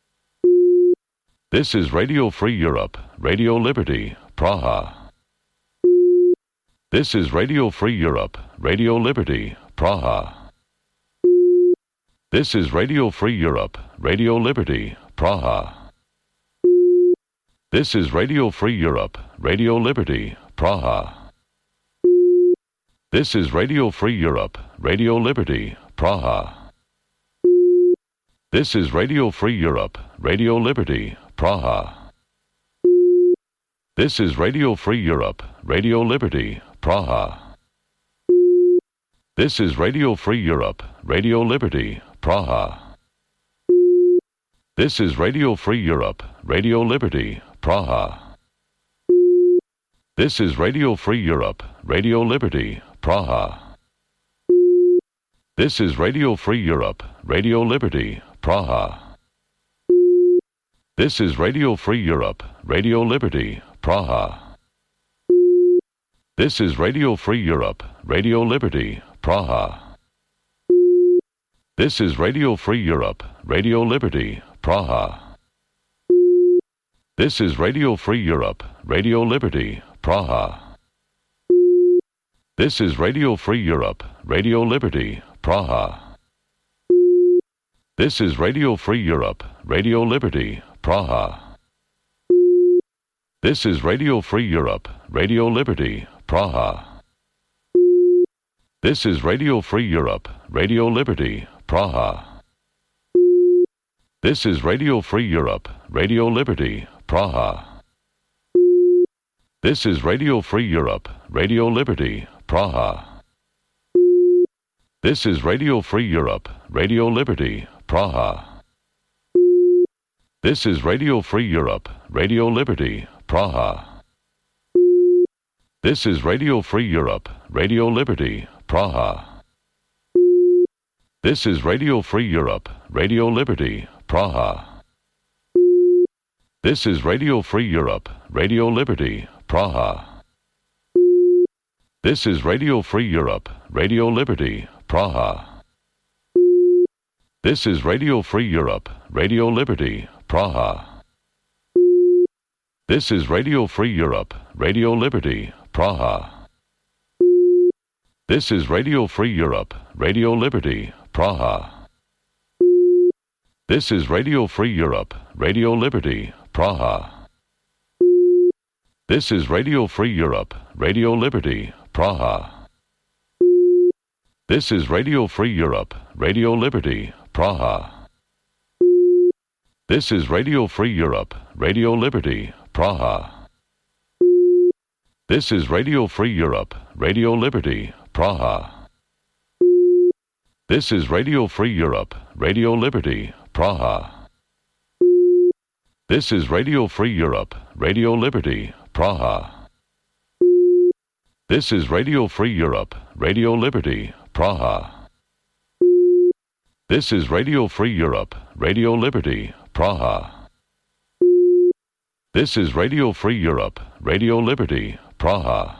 This is Radio Free Europe, Radio Liberty, Praha. This is Radio Free Europe, Radio Liberty, Praha. This is Radio Free Europe, Radio Liberty, Praha. This is Radio Free Europe, Radio Liberty, Praha. This is Radio Free Europe, Radio Liberty, Praha. This is Radio Free Europe, Radio Liberty, Praha. This is Radio Free Europe, Radio Liberty, Praha. This is Radio Free Europe, Radio Liberty, Praha. This is Radio Free Europe, Radio Liberty, Praha. This is Radio Free Europe, Radio Liberty, Praha. This is Radio Free Europe, Radio Liberty, Praha. This is Radio Free Europe, Radio Liberty, Praha. This is Radio Free Europe, Radio Liberty, Praha. This is Radio Free Europe, Radio Liberty, Praha. This is Radio Free Europe, Radio Liberty, Praha. This is Radio Free Europe, Radio Liberty, Praha. This is Radio Free Europe, Radio Liberty, Praha. This is Radio Free Europe, Radio Liberty, Praha. This is Radio Free Europe, Radio Liberty, Praha. This is Radio Free Europe, Radio Liberty, Praha. This is Radio Free Europe, Radio Liberty, Praha. This is Radio Free Europe, Radio Liberty, Praha. This is Radio Free Europe, Radio Liberty, Praha. This is Radio Free Europe, Radio Liberty, Praha. This is Radio Free Europe, Radio Liberty, Praha. This is Radio Free Europe, Radio Liberty, Praha. This is Radio Free Europe, Radio Liberty, Praha. This is Radio Free Europe, Radio Liberty, Praha. This is Radio Free Europe, Radio Liberty, Praha. This is Radio Free Europe, Radio Liberty, Praha. This is Radio Free Europe, Radio Liberty, Praha. This is Radio Free Europe, Radio Liberty, Praha. This is Radio Free Europe, Radio Liberty, Praha. This is Radio Free Europe, Radio Liberty, Praha. This is Radio Free Europe, Radio Liberty, Praha. This is Radio Free Europe, Radio Liberty, Praha. This is Radio Free Europe, Radio Liberty, Praha. This is Radio Free Europe, Radio Liberty, Praha. This is Radio Free Europe, Radio Liberty, Praha. This is Radio Free Europe, Radio Liberty, Praha.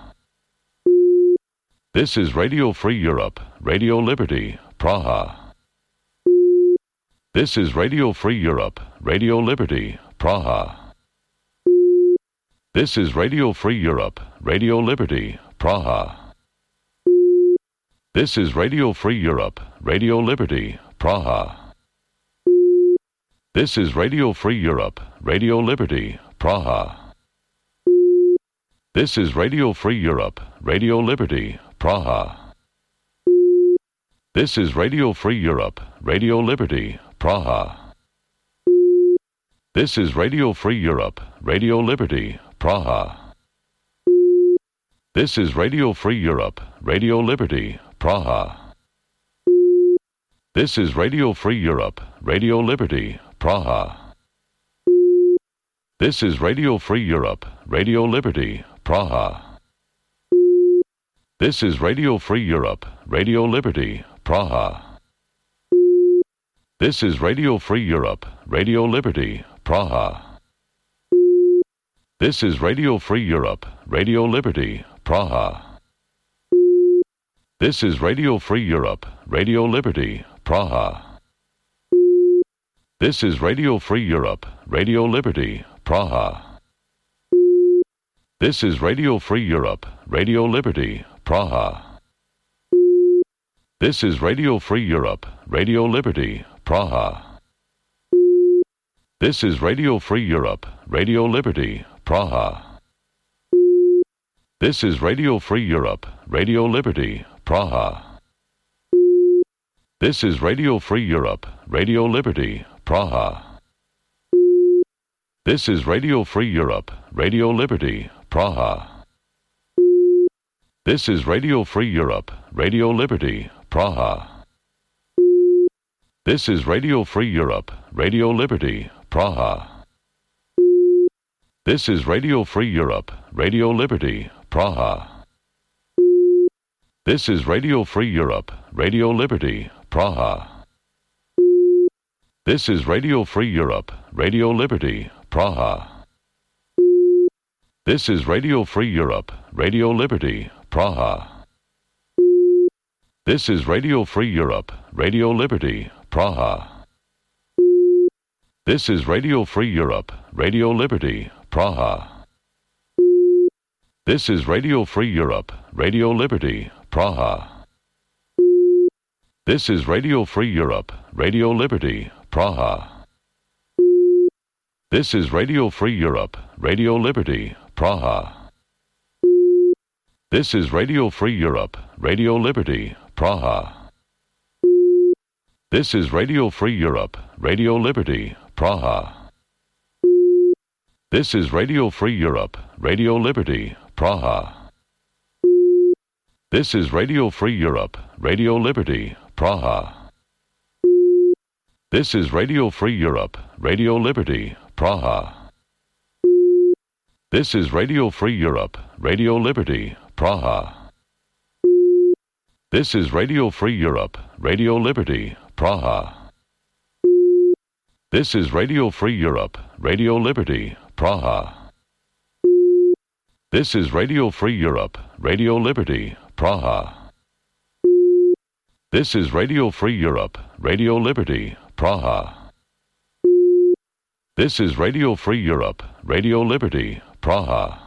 This is Radio Free Europe, Radio Liberty, Praha. This is Radio Free Europe, Radio Liberty, Praha. This is Radio Free Europe, Radio Liberty, Praha. This is Radio Free Europe, Radio Liberty, Praha. This is Radio Free Europe, Radio Liberty, Praha. This is Radio Free Europe, Radio Liberty, Praha. This is Radio Free Europe, Radio Liberty, Praha. This is Radio Free Europe, Radio Liberty, Praha. This is Radio Free Europe, Radio Liberty, Praha. This is Radio Free Europe, Radio Liberty, Praha. This is Radio Free Europe, Radio Liberty, Praha. This is Radio Free Europe, Radio Liberty, Praha. This is Radio Free Europe, Radio Liberty, Praha. This is Radio Free Europe, Radio Liberty, Praha. This is Radio Free Europe, Radio Liberty, Praha. This is Radio Free Europe, Radio Liberty, Praha. This is Radio Free Europe, Radio Liberty, Praha. This is Radio Free Europe, Radio Liberty, Praha. This is Radio Free Europe, Radio Liberty, Praha. This is Radio Free Europe, Radio Liberty, Praha. This is Radio Free Europe, Radio Liberty, Praha. This is Radio Free Europe, Radio Liberty, Praha. This is Radio Free Europe, Radio Liberty, Praha. This is Radio Free Europe, Radio Liberty, Praha. This is Radio Free Europe, Radio Liberty, Praha. This is Radio Free Europe, Radio Liberty, Praha. This is Radio Free Europe, Radio Liberty, Praha. This is Radio Free Europe, Radio Liberty, Praha. This is Radio Free Europe, Radio Liberty, Praha. This is Radio Free Europe, Radio Liberty, Praha. This is Radio Free Europe, Radio Liberty, Praha. This is Radio Free Europe, Radio Liberty, Praha. This is Radio Free Europe, Radio Liberty, Praha. This is Radio Free Europe, Radio Liberty, Praha. This is Radio Free Europe, Radio Liberty, Praha. This is Radio Free Europe, Radio Liberty, Praha. This is Radio Free Europe, Radio Liberty, Praha. This is Radio Free Europe, Radio Liberty, Praha. This is Radio Free Europe, Radio Liberty, Praha. This is Radio Free Europe, Radio Liberty, Praha. This is Radio Free Europe, Radio Liberty, Praha. This is Radio Free Europe, Radio Liberty, Praha. This is Radio Free Europe, Radio Liberty, Praha. This is Radio Free Europe, Radio Liberty, Praha.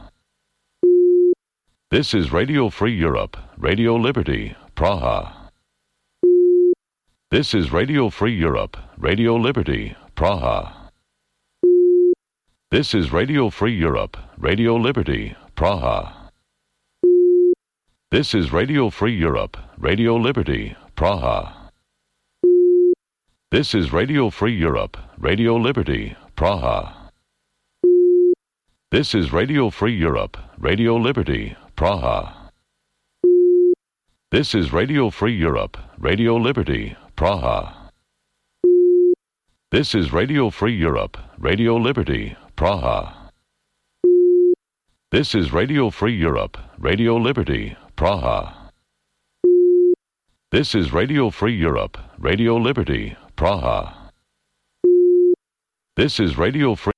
This is Radio Free Europe, Radio Liberty, Praha. This is Radio Free Europe, Radio Liberty, Praha. This is Radio Free Europe, Radio Liberty, Praha. This is Radio Free Europe, Radio Liberty, Praha. This is Radio Free Europe, Radio Liberty, Praha. This is Radio Free Europe, Radio Liberty, Praha. This is Radio Free Europe, Radio Liberty, Praha. This is Radio Free Europe, Radio Liberty, Praha. This is Radio Free Europe, Radio Liberty, Praha. This is Radio Free Europe, Radio Liberty, Praha. This is Radio Free